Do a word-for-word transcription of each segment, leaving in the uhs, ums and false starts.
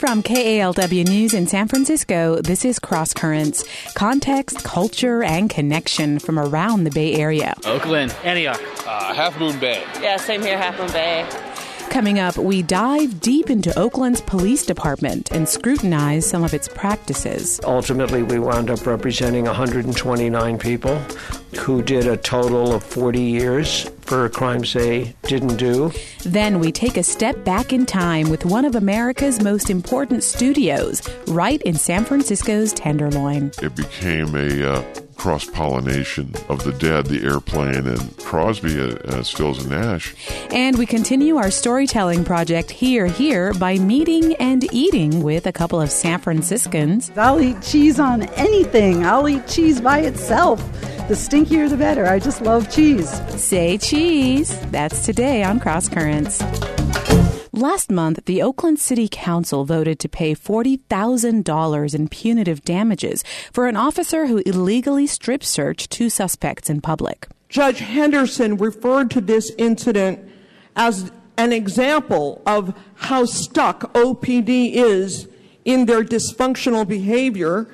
From K A L W News in San Francisco, this is Cross Currents. Context, culture, and connection from around the Bay Area. Oakland, Antioch, uh, Half Moon Bay. Yeah, same here, Half Moon Bay. Coming up, we dive deep into Oakland's police department and scrutinize some of its practices. Ultimately, we wound up representing one hundred twenty-nine people who did a total of forty years for crimes they didn't do. Then we take a step back in time with one of America's most important studios, right in San Francisco's Tenderloin. It became a uh, cross-pollination of the Dead, the Airplane, and Crosby as Stills and Nash. And we continue our storytelling project Here, Here by meeting and eating with a couple of San Franciscans. I'll eat cheese on anything. I'll eat cheese by itself. The stinkier, the better. I just love cheese. Say cheese. That's today on Cross Currents. Last month, the Oakland City Council voted to pay forty thousand dollars in punitive damages for an officer who illegally strip-searched two suspects in public. Judge Henderson referred to this incident as an example of how stuck O P D is in their dysfunctional behavior,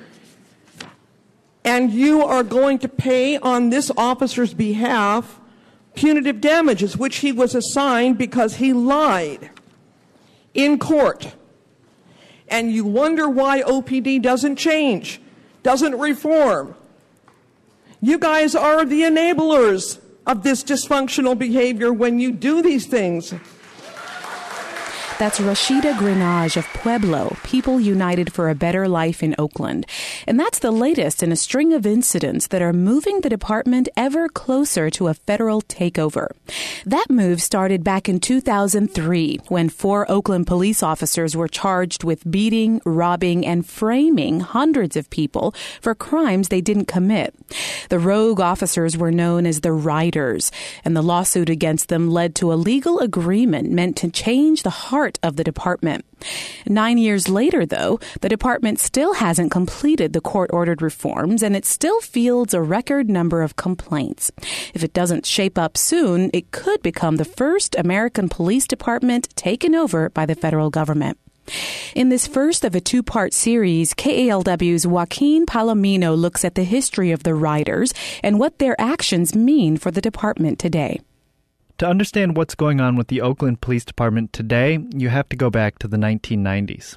and you are going to pay on this officer's behalf punitive damages, which he was assigned because he lied in court. And you wonder why O P D doesn't change, doesn't reform. You guys are the enablers of this dysfunctional behavior when you do these things. That's Rashida Grenage of Pueblo, People United for a Better Life in Oakland. And that's the latest in a string of incidents that are moving the department ever closer to a federal takeover. That move started back in two thousand three, when four Oakland police officers were charged with beating, robbing, and framing hundreds of people for crimes they didn't commit. The rogue officers were known as the Riders, and the lawsuit against them led to a legal agreement meant to change the heart of the department. Nine years later, though, the department still hasn't completed the court-ordered reforms, and it still fields a record number of complaints. If it doesn't shape up soon, it could become the first American police department taken over by the federal government. In this first of a two-part series, K A L W's Joaquin Palomino looks at the history of the Riders and what their actions mean for the department today. To understand what's going on with the Oakland Police Department today, you have to go back to the nineteen nineties.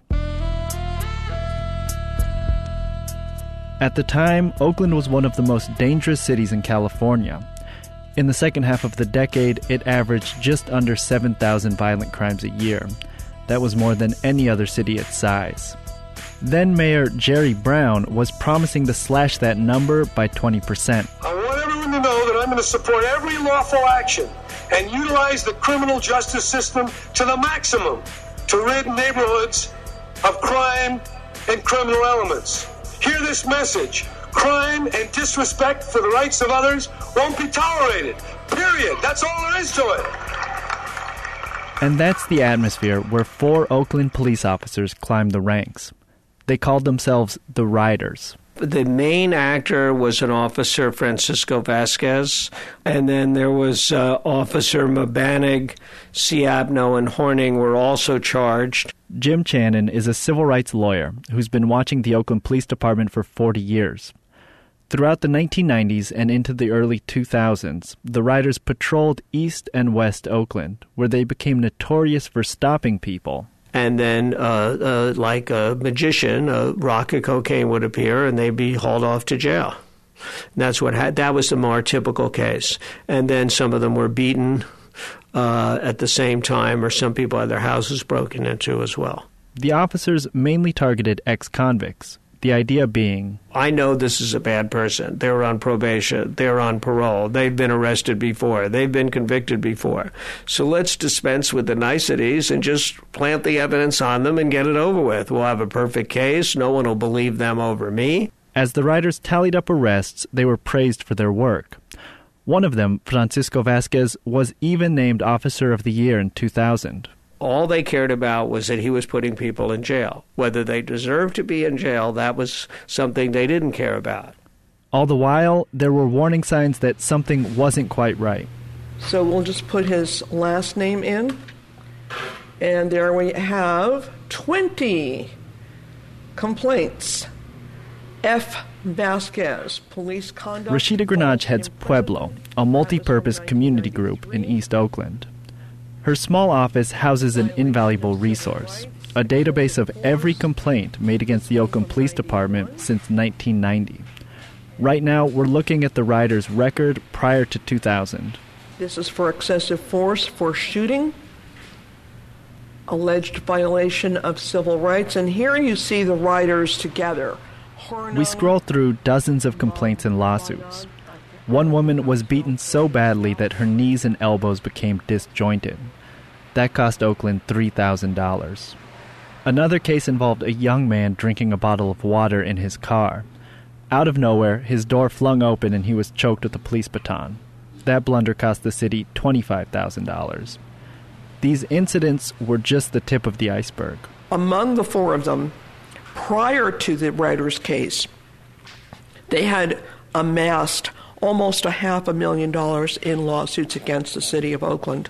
At the time, Oakland was one of the most dangerous cities in California. In the second half of the decade, it averaged just under seven thousand violent crimes a year. That was more than any other city its size. Then Mayor Jerry Brown was promising to slash that number by twenty percent. I want everyone to know that I'm going to support every lawful action and utilize the criminal justice system to the maximum to rid neighborhoods of crime and criminal elements. Hear this message. Crime and disrespect for the rights of others won't be tolerated. Period. That's all there is to it. And that's the atmosphere where four Oakland police officers climbed the ranks. They called themselves the Riders. The main actor was an officer, Francisco Vasquez, and then there was uh, Officer Mabanig, Siabno, and Horning were also charged. Jim Channon is a civil rights lawyer who's been watching the Oakland Police Department for forty years. Throughout the nineteen nineties and into the early two thousands, the Riders patrolled East and West Oakland, where they became notorious for stopping people. And then, uh, uh, like a magician, a rock of cocaine would appear, and they'd be hauled off to jail. And that's what had, that was the more typical case. And then some of them were beaten uh, at the same time, or some people had their houses broken into as well. The officers mainly targeted ex-convicts. The idea being, I know this is a bad person. They're on probation. They're on parole. They've been arrested before. They've been convicted before. So let's dispense with the niceties and just plant the evidence on them and get it over with. We'll have a perfect case. No one will believe them over me. As the Riders tallied up arrests, they were praised for their work. One of them, Francisco Vasquez, was even named Officer of the Year in two thousand. All they cared about was that he was putting people in jail. Whether they deserved to be in jail, that was something they didn't care about. All the while, there were warning signs that something wasn't quite right. So we'll just put his last name in. And there we have twenty complaints. F. Vasquez, police conduct. Rashida Granaj heads Pueblo, a multi-purpose community group in East Oakland. Her small office houses an invaluable resource, a database of every complaint made against the Oakland Police Department since nineteen ninety. Right now, we're looking at the riders' record prior to two thousand. This is for excessive force, for shooting, alleged violation of civil rights, and here you see the riders together. We scroll through dozens of complaints and lawsuits. One woman was beaten so badly that her knees and elbows became disjointed. That cost Oakland three thousand dollars. Another case involved a young man drinking a bottle of water in his car. Out of nowhere, his door flung open and he was choked with a police baton. That blunder cost the city twenty-five thousand dollars. These incidents were just the tip of the iceberg. Among the four of them, prior to the Riders case, they had amassed almost a half a million dollars in lawsuits against the city of Oakland.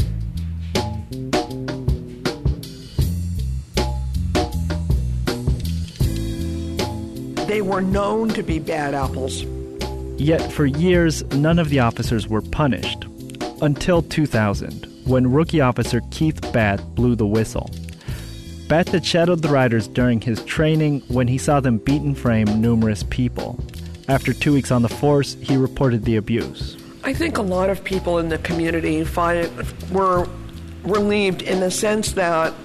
They were known to be bad apples. Yet for years, none of the officers were punished. Until two thousand, when rookie officer Keith Batt blew the whistle. Batt had shadowed the riders during his training when he saw them beat and frame numerous people. After two weeks on the force, he reported the abuse. I think a lot of people in the community find, were relieved in the sense that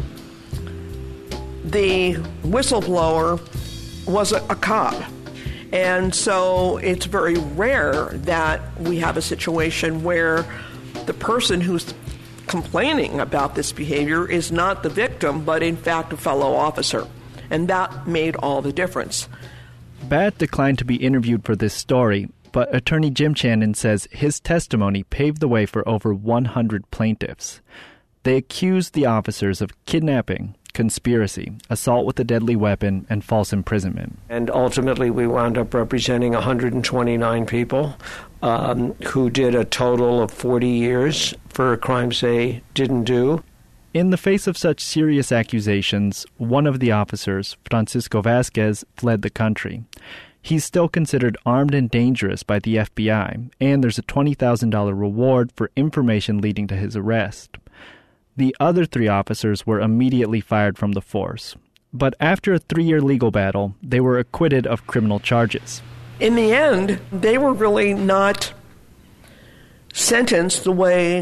the whistleblower was a, a cop. And so it's very rare that we have a situation where the person who's complaining about this behavior is not the victim, but in fact a fellow officer. And that made all the difference. Batt declined to be interviewed for this story, but attorney Jim Channon says his testimony paved the way for over one hundred plaintiffs. They accused the officers of kidnapping, conspiracy, assault with a deadly weapon, and false imprisonment. And ultimately, we wound up representing one hundred twenty-nine people um, who did a total of forty years for crimes they didn't do. In the face of such serious accusations, one of the officers, Francisco Vasquez, fled the country. He's still considered armed and dangerous by the F B I, and there's a twenty thousand dollars reward for information leading to his arrest. The other three officers were immediately fired from the force. But after a three-year legal battle, they were acquitted of criminal charges. In the end, they were really not sentenced the way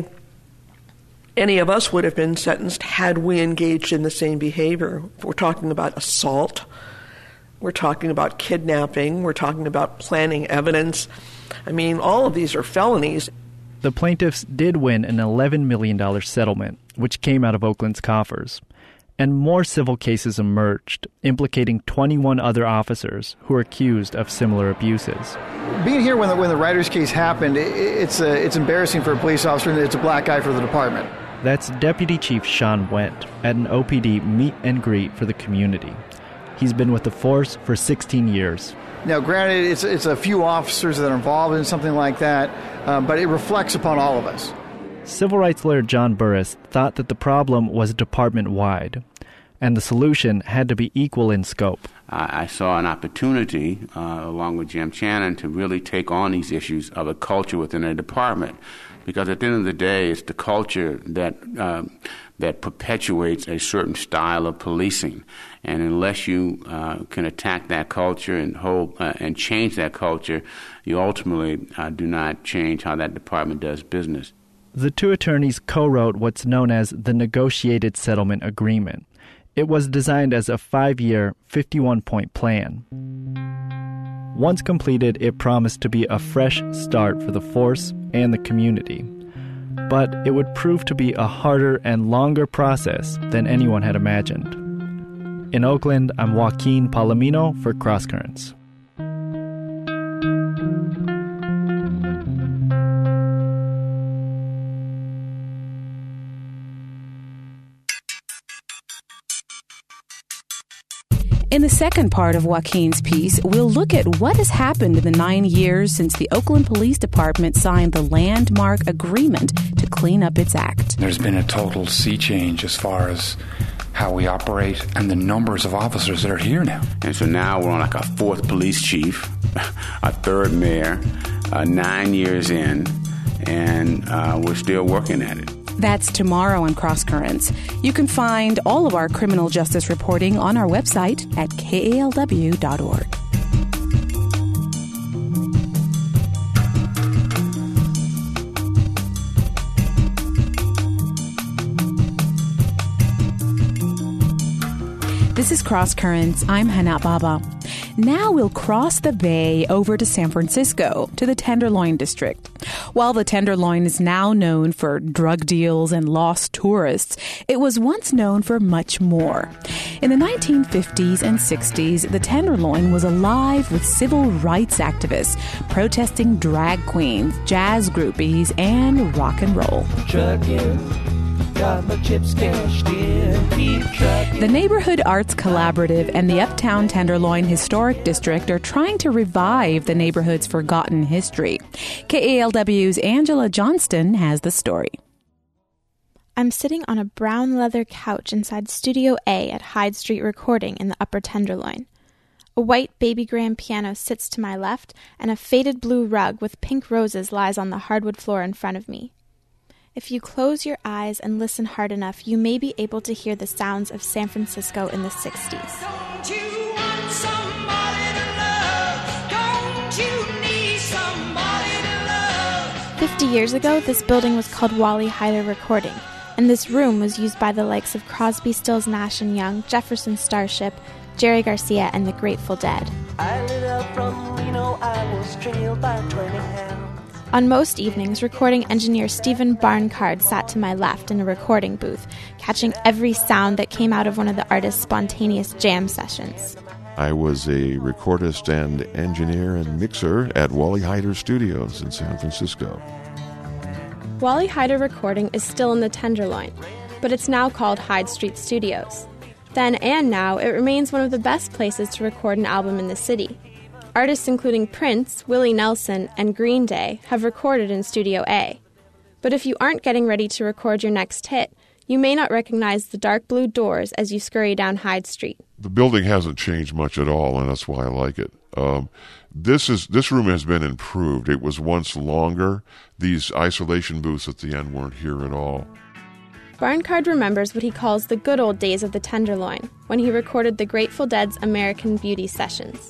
any of us would have been sentenced had we engaged in the same behavior. We're talking about assault. We're talking about kidnapping. We're talking about planting evidence. I mean, all of these are felonies. The plaintiffs did win an eleven million dollars settlement, which came out of Oakland's coffers. And more civil cases emerged, implicating twenty-one other officers who were accused of similar abuses. Being here when the, when the Riders case happened, it, it's, uh, it's embarrassing for a police officer, and it's a black eye for the department. That's Deputy Chief Sean Wendt at an O P D meet and greet for the community. He's been with the force for sixteen years. Now, granted, it's, it's a few officers that are involved in something like that, um, but it reflects upon all of us. Civil rights lawyer John Burris thought that the problem was department-wide, and the solution had to be equal in scope. I saw an opportunity, uh, along with Jim Channon, to really take on these issues of a culture within a department. Because at the end of the day, it's the culture that uh, that perpetuates a certain style of policing. And unless you uh, can attack that culture and hold uh, and change that culture, you ultimately uh, do not change how that department does business. The two attorneys co-wrote what's known as the Negotiated Settlement Agreement. It was designed as a five-year, fifty-one point plan. Once completed, it promised to be a fresh start for the force and the community. But it would prove to be a harder and longer process than anyone had imagined. In Oakland, I'm Joaquin Palomino for Cross Currents. In the second part of Joaquin's piece, we'll look at what has happened in the nine years since the Oakland Police Department signed the landmark agreement to clean up its act. There's been a total sea change as far as how we operate and the numbers of officers that are here now. And so now we're on like a fourth police chief, a third mayor, uh, nine years in, and uh, we're still working at it. That's tomorrow on Cross Currents. You can find all of our criminal justice reporting on our website at K A L W dot org. This is Cross Currents. I'm Hana Baba. Now we'll cross the bay over to San Francisco, to the Tenderloin District. While the Tenderloin is now known for drug deals and lost tourists, it was once known for much more. In the nineteen fifties and sixties, the Tenderloin was alive with civil rights activists protesting drag queens, jazz groupies, and rock and roll. Got my chips cashed in, keep trucking. The Neighborhood Arts Collaborative and the Uptown Tenderloin Historic District are trying to revive the neighborhood's forgotten history. K A L W's Angela Johnston has the story. I'm sitting on a brown leather couch inside Studio A at Hyde Street Recording in the Upper Tenderloin. A white baby grand piano sits to my left, and a faded blue rug with pink roses lies on the hardwood floor in front of me. If you close your eyes and listen hard enough, you may be able to hear the sounds of San Francisco in the sixties. Don't you want somebody to love? Don't you need somebody to love? Fifty years ago, this building was called Wally Heider Recording, and this room was used by the likes of Crosby, Stills, Nash and Young, Jefferson Starship, Jerry Garcia, and the Grateful Dead. I lit up from Reno, I was trailed by twenty pounds. On most evenings, recording engineer Stephen Barncard sat to my left in a recording booth, catching every sound that came out of one of the artist's spontaneous jam sessions. I was a recordist and engineer and mixer at Wally Heider Studios in San Francisco. Wally Heider Recording is still in the Tenderloin, but it's now called Hyde Street Studios. Then and now, it remains one of the best places to record an album in the city. Artists including Prince, Willie Nelson, and Green Day have recorded in Studio A. But if you aren't getting ready to record your next hit, you may not recognize the dark blue doors as you scurry down Hyde Street. The building hasn't changed much at all, and that's why I like it. Um, this is this room has been improved. It was once longer. These isolation booths at the end weren't here at all. Barncard remembers what he calls the good old days of the Tenderloin, when he recorded the Grateful Dead's American Beauty sessions.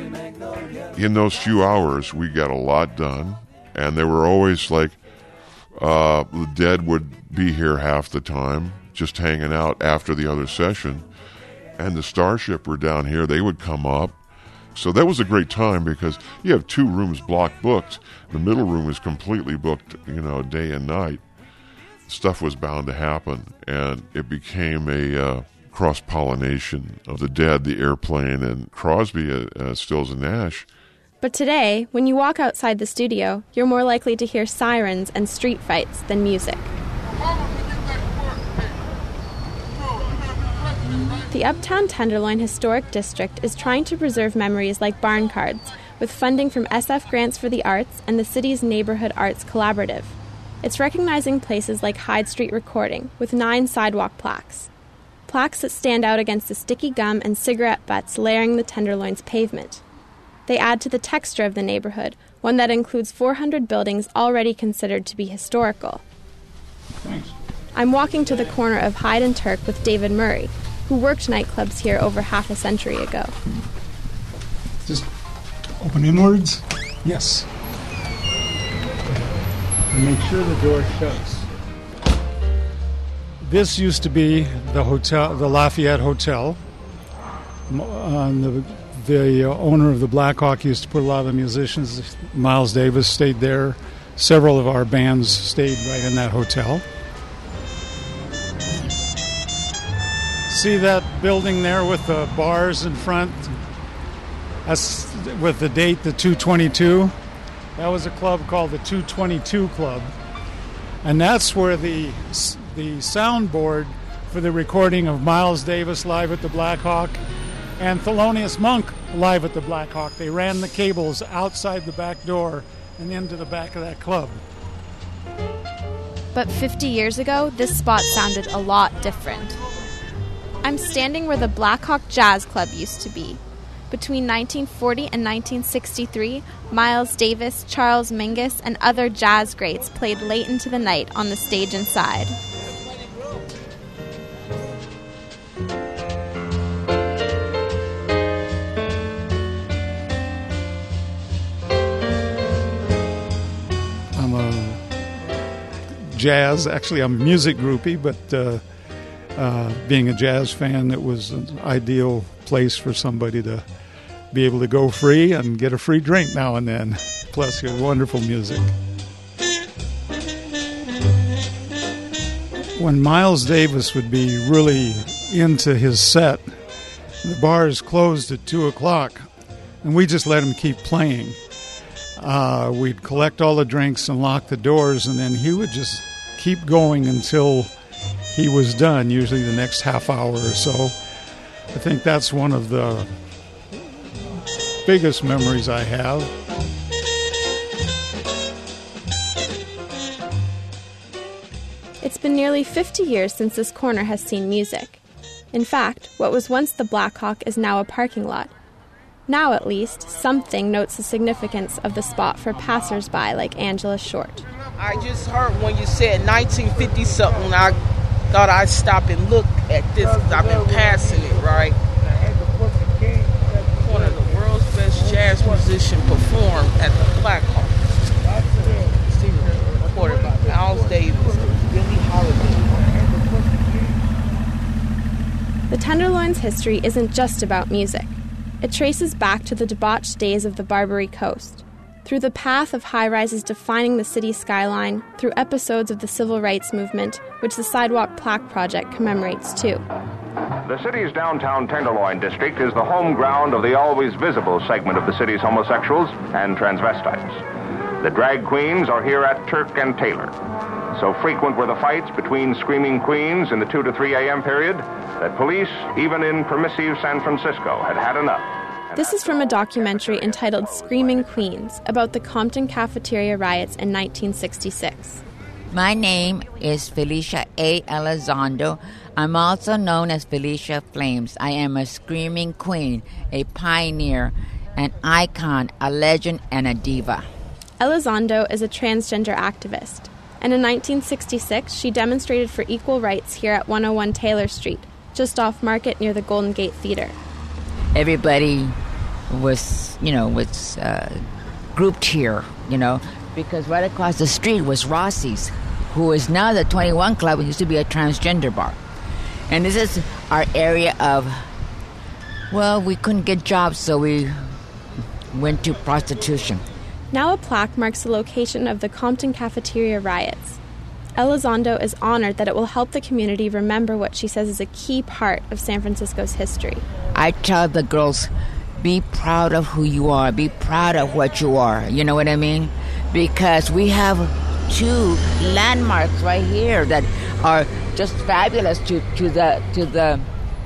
In those few hours, we got a lot done, and they were always like, uh, the Dead would be here half the time, just hanging out after the other session, and the Starship were down here. They would come up. So that was a great time because you have two rooms block booked. The middle room is completely booked, you know, day and night. Stuff was bound to happen, and it became a uh, cross-pollination of the Dead, the Airplane, and Crosby, uh, uh, Stills and Nash. But today, when you walk outside the studio, you're more likely to hear sirens and street fights than music. The Uptown Tenderloin Historic District is trying to preserve memories like Barncard's, with funding from S F Grants for the Arts and the city's Neighborhood Arts Collaborative. It's recognizing places like Hyde Street Recording, with nine sidewalk plaques. Plaques that stand out against the sticky gum and cigarette butts layering the Tenderloin's pavement. They add to the texture of the neighborhood, one that includes four hundred buildings already considered to be historical. Thanks. I'm walking to the corner of Hyde and Turk with David Murray, who worked nightclubs here over half a century ago. Just open inwards? Yes. And make sure the door shuts. This used to be the hotel, the Lafayette Hotel. Uh, the the uh, owner of the Black Hawk used to put a lot of the musicians. Miles Davis stayed there. Several of our bands stayed right in that hotel. See that building there with the bars in front? That's with the date, the two twenty-two. That was a club called the two twenty-two Club. And that's where the the soundboard for the recording of Miles Davis live at the Black Hawk and Thelonious Monk live at the Black Hawk. They ran the cables outside the back door and into the back of that club. But fifty years ago, this spot sounded a lot different. I'm standing where the Black Hawk Jazz Club used to be. Between nineteen forty and nineteen sixty-three, Miles Davis, Charles Mingus, and other jazz greats played late into the night on the stage inside. I'm a jazz, actually I'm a music groupie, but uh, uh, being a jazz fan, it was an ideal place for somebody to be able to go free and get a free drink now and then, plus your wonderful music. When Miles Davis would be really into his set, the bars closed at two o'clock, and we just let him keep playing. Uh, we'd collect all the drinks and lock the doors, and then he would just keep going until he was done, usually the next half hour or so. I think that's one of the biggest memories I have. It's been nearly fifty years since this corner has seen music. In fact, what was once the Black Hawk is now a parking lot. Now, at least, something notes the significance of the spot for passers-by like Angela Short. I just heard when you said nineteen fifty-something, I thought I'd stop and look at this because I've been passing it, right? One of the world's best jazz musicians performed at the Black Hawk. Recorded by Miles Davis and Billie Holiday. The Tenderloin's history isn't just about music. It traces back to the debauched days of the Barbary Coast, through the path of high-rises defining the city's skyline, through episodes of the civil rights movement, which the Sidewalk Plaque Project commemorates too. The city's downtown Tenderloin district is the home ground of the always visible segment of the city's homosexuals and transvestites. The drag queens are here at Turk and Taylor. So frequent were the fights between screaming queens in the two to three a.m. period that police, even in permissive San Francisco, had had enough. This is from a documentary entitled Screaming Queens about the Compton cafeteria riots in nineteen sixty-six. My name is Felicia A. Elizondo. I'm also known as Felicia Flames. I am a screaming queen, a pioneer, an icon, a legend, and a diva. Elizondo is a transgender activist, and in nineteen sixty-six she demonstrated for equal rights here at one oh one Taylor Street, just off Market near the Golden Gate Theater. Everybody was, you know, was uh, grouped here, you know, because right across the street was Rossi's, who is now the twenty-one Club. It used to be a transgender bar. And this is our area of, well, we couldn't get jobs, so we went to prostitution. Now a plaque marks the location of the Compton cafeteria riots. Elizondo is honored that it will help the community remember what she says is a key part of San Francisco's history. I tell the girls, be proud of who you are. Be proud of what you are. You know what I mean? Because we have two landmarks right here that are just fabulous to, to the to the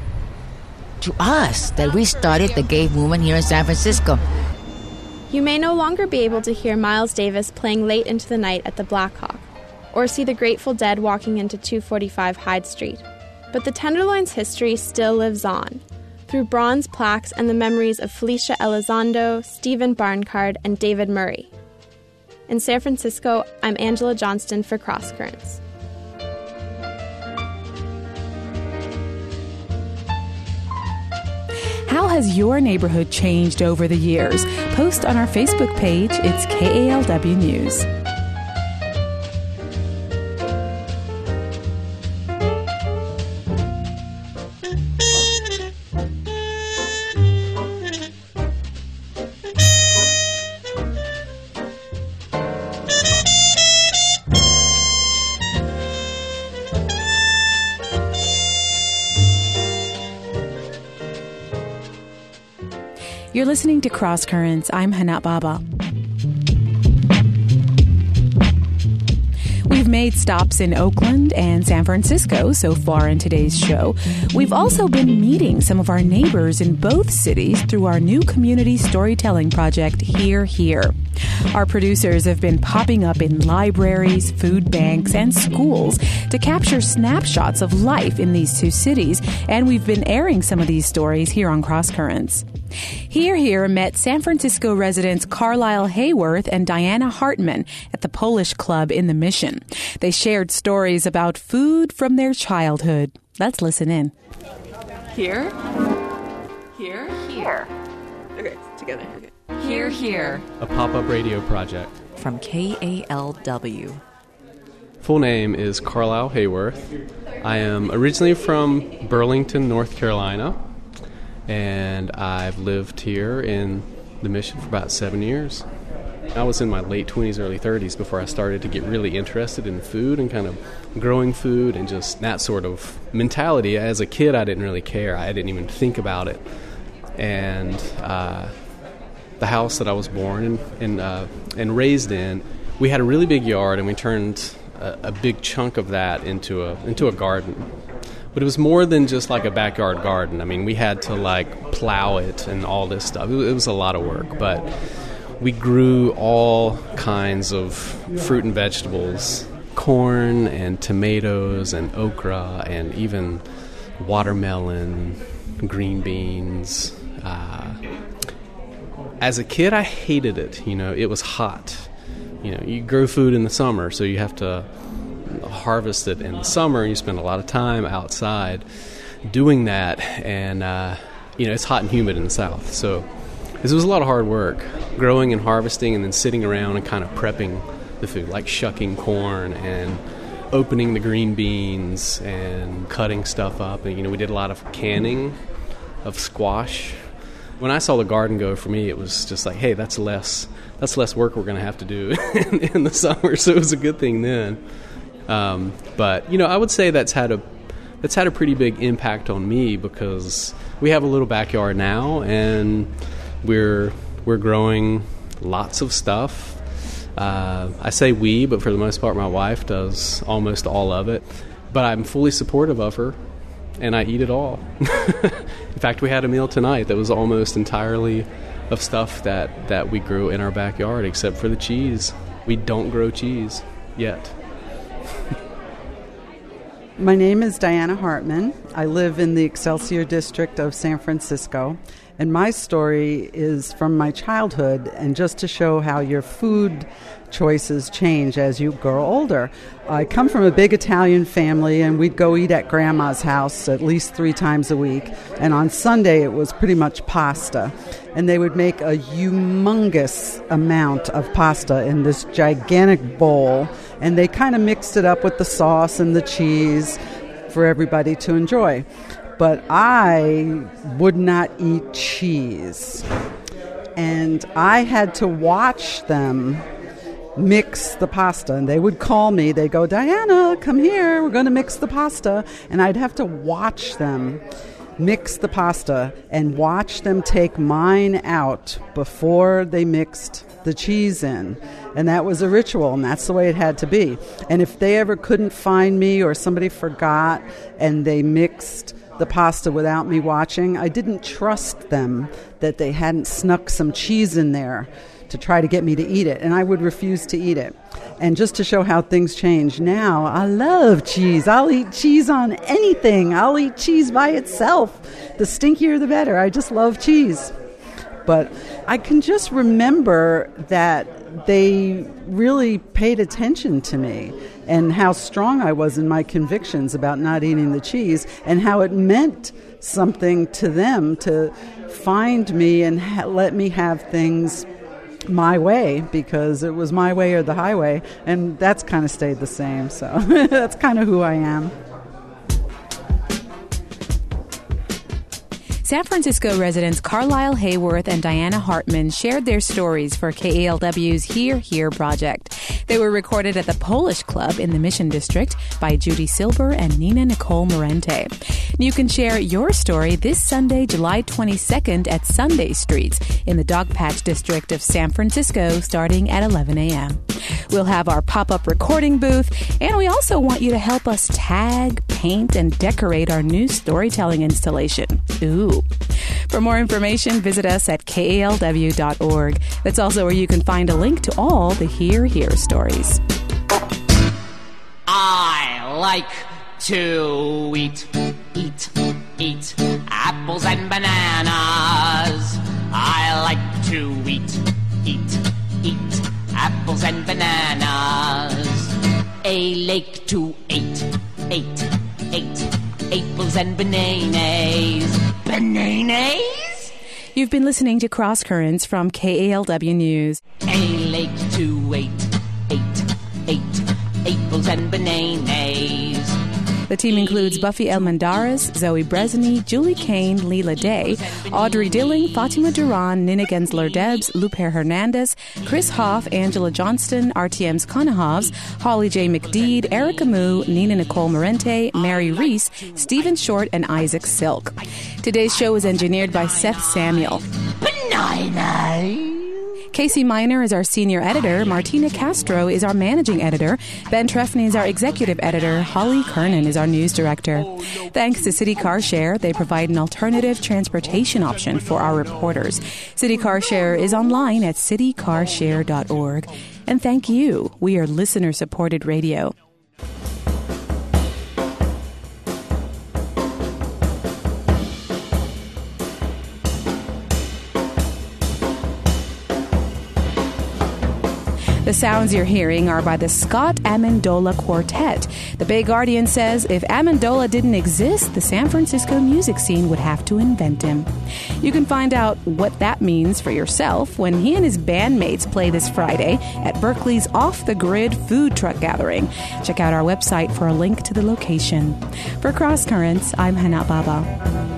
to us, that we started the gay movement here in San Francisco. You may no longer be able to hear Miles Davis playing late into the night at the Black Hawk, or see the Grateful Dead walking into two forty-five Hyde Street. But the Tenderloin's history still lives on, through bronze plaques and the memories of Felicia Elizondo, Stephen Barncard, and David Murray. In San Francisco, I'm Angela Johnston for Cross Currents. How has your neighborhood changed over the years? Post on our Facebook page. It's K A L W News. You're listening to Cross Currents. I'm Hanat Baba. We've made stops in Oakland and San Francisco so far in today's show. We've also been meeting some of our neighbors in both cities through our new community storytelling project, Hear Here. Our producers have been popping up in libraries, food banks, and schools to capture snapshots of life in these two cities, and we've been airing some of these stories here on Cross Currents. Hear Here met San Francisco residents Carlisle Hayworth and Diana Hartman at the Polish Club in the Mission. They shared stories about food from their childhood. Let's listen in. Here? Here? Here. Okay, together. Okay. Hear Here. A pop-up radio project. From K A L W. Full name is Carlisle Hayworth. I am originally from Burlington, North Carolina, and I've lived here in the Mission for about seven years. I was in my late twenties, early thirties before I started to get really interested in food and kind of growing food and just that sort of mentality. As a kid, I didn't really care. I didn't even think about it. And uh, the house that I was born in, in uh, and raised in, we had a really big yard, and we turned a, a big chunk of that into a into a garden. But it was more than just like a backyard garden. I mean, we had to like plow it and all this stuff. It was, it was a lot of work, but we grew all kinds of fruit and vegetables, corn and tomatoes and okra and even watermelon, green beans. Uh, as a kid, I hated it. You know, it was hot. You know, you grow food in the summer, so you have to harvest it in the summer, and you spend a lot of time outside doing that, and uh, you know, it's hot and humid in the South, so this was a lot of hard work, growing and harvesting and then sitting around and kind of prepping the food, like shucking corn and opening the green beans and cutting stuff up. And you know, we did a lot of canning of squash. When I saw the garden go, for me, it was just like, hey, that's less that's less work we're going to have to do in, in the summer, so it was a good thing then. Um, but you know, I would say that's had a that's had a pretty big impact on me, because we have a little backyard now, and we're we're growing lots of stuff. Uh, I say we, but for the most part, my wife does almost all of it. But I'm fully supportive of her, and I eat it all. In fact, we had a meal tonight that was almost entirely of stuff that, that we grew in our backyard, except for the cheese. We don't grow cheese yet. My name is Diana Hartman. I live in the Excelsior district of San Francisco, and my story is from my childhood, and just to show how your food choices change as you grow older. I come from a big Italian family, and we'd go eat at Grandma's house at least three times a week, and on Sunday it was pretty much pasta, and they would make a humongous amount of pasta in this gigantic bowl, and they kind of mixed it up with the sauce and the cheese for everybody to enjoy. But I would not eat cheese, and I had to watch them mix the pasta, and they would call me. They'd go, Diana, come here, we're going to mix the pasta. And I'd have to watch them mix the pasta and watch them take mine out before they mixed the cheese in. And that was a ritual, and that's the way it had to be. And if they ever couldn't find me, or somebody forgot and they mixed the pasta without me watching, I didn't trust them that they hadn't snuck some cheese in there to try to get me to eat it, and I would refuse to eat it. And just to show how things change now, I love cheese. I'll eat cheese on anything. I'll eat cheese by itself. The stinkier the better. I just love cheese. But I can just remember that they really paid attention to me, and how strong I was in my convictions about not eating the cheese, and how it meant something to them to find me and ha- let me have things my way, because it was my way or the highway, and that's kind of stayed the same. So that's kind of who I am. San Francisco residents Carlisle Hayworth and Diana Hartman shared their stories for K A L W's Hear Here project. They were recorded at the Polish Club in the Mission District by Judy Silver and Nina Nicole Morente. You can share your story this Sunday, July twenty-second at Sunday Streets in the Dogpatch District of San Francisco starting at eleven a.m. We'll have our pop-up recording booth, and we also want you to help us tag, paint, and decorate our new storytelling installation. Ooh. For more information, visit us at K A L W dot org. That's also where you can find a link to all the Hear Here stories. I like to eat, eat, eat apples and bananas. I like to eat, eat, eat apples and bananas. A lake to eight, eight, eight apples and bananas. Bananas? You've been listening to Cross Currents from K A L W News. A lake to eight, eight, eight apples and bananas. The team includes Buffy Elmandares, Zoe Bresney, Julie Kane, Leela Day, Audrey Dilling, Fatima Duran, Nina Gensler-Debs, Lupe Hernandez, Chris Hoff, Angela Johnston, R T M's Conahovs, Holly J. McDeed, Erica Moo, Nina Nicole Morente, Mary Reese, Stephen Short, and Isaac Silk. Today's show was engineered by Seth Samuel. Banana! Casey Miner is our senior editor. Martina Castro is our managing editor. Ben Trefny is our executive editor. Holly Kernan is our news director. Thanks to City Car Share. They provide an alternative transportation option for our reporters. City Car Share is online at city car share dot org. And thank you. We are listener-supported radio. The sounds you're hearing are by the Scott Amendola Quartet. The Bay Guardian says if Amendola didn't exist, the San Francisco music scene would have to invent him. You can find out what that means for yourself when he and his bandmates play this Friday at Berkeley's Off the Grid food truck gathering. Check out our website for a link to the location. For Cross Currents, I'm Hana Baba.